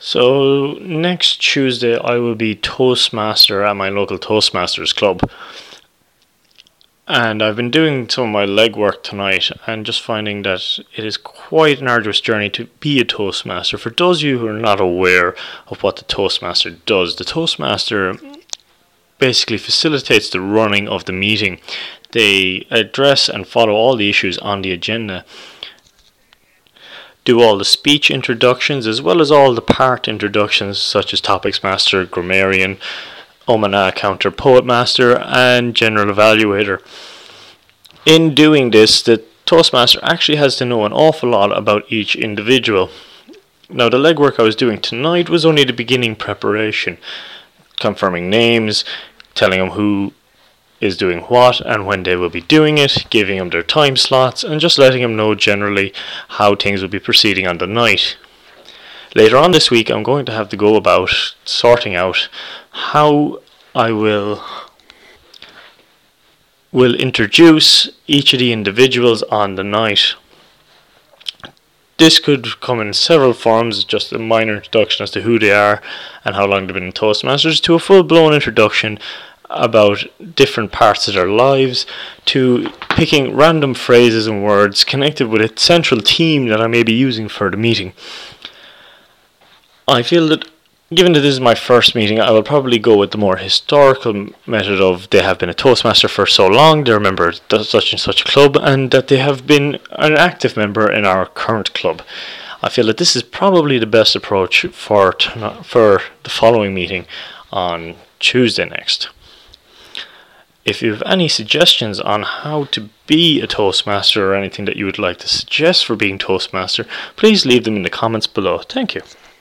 So next Tuesday I will be Toastmaster at my local Toastmasters club. And I've been doing some of my legwork tonight and just finding that it is quite an arduous journey to be a Toastmaster. For those of you who are not aware of what the Toastmaster does, the Toastmaster basically facilitates the running of the meeting. They address and follow all the issues on the agenda, do all the speech introductions as well as all the part introductions such as Topics Master, Grammarian, Omana, Counter, Poet Master and General Evaluator. In doing this, the Toastmaster actually has to know an awful lot about each individual. Now the legwork I was doing tonight was only the beginning preparation, confirming names, telling them who is doing what and when they will be doing it, giving them their time slots and just letting them know generally how things will be proceeding on the night. Later on this week I'm going to have to go about sorting out how I will introduce each of the individuals on the night. This could come in several forms, just a minor introduction as to who they are and how long they've been in Toastmasters, to a full-blown introduction about different parts of their lives, to picking random phrases and words connected with a central theme that I may be using for the meeting. I feel that given that this is my first meeting, I will probably go with the more historical method of they have been a Toastmaster for so long, they're a member of such and such a club, and that they have been an active member in our current club. I feel that this is probably the best approach for the following meeting on Tuesday next. If you have any suggestions on how to be a Toastmaster or anything that you would like to suggest for being Toastmaster, please leave them in the comments below. Thank you.